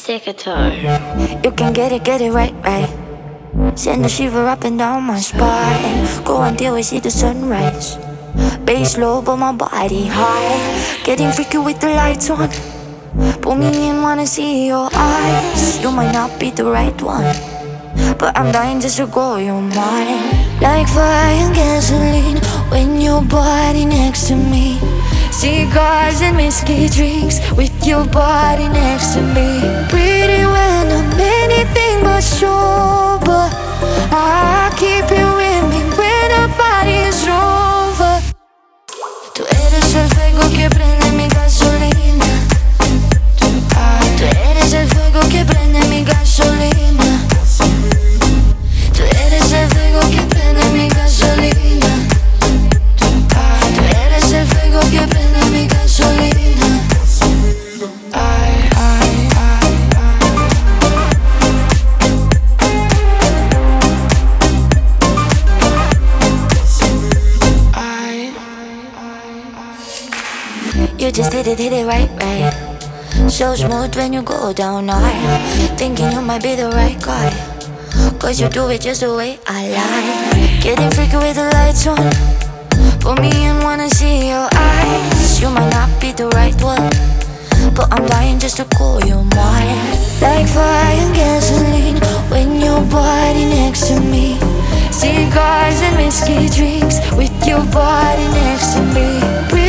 Secator. You can get it right, right. Send a shiver up and down my spine. Go until I see the sunrise. Bass low but my body high. Getting freaky with the lights on. Pull me in, wanna see your eyes. You might not be the right one, but I'm dying just to go your mind. Like fire and gasoline when your body next to me. Cigars and whiskey drinks with your body next to me. Pretty when I'm anything but sober. I keep you with me when the party is over. Tú eres el fuego que prende mi gasolina. Tú eres el fuego que prende mi gasolina. Tú eres el fuego que prende mi gasolina. Tú eres el fuego que prende mi gasolina. You just hit it right, right. So smooth when you go down high. Thinking you might be the right guy, cause you do it just the way I like. Getting freaky with the lights on. Put me in, wanna see your eyes. You might not be the right one, but I'm dying just to call you mine. Like fire and gasoline when your body next to me. Cigars and whiskey drinks with your body next to me.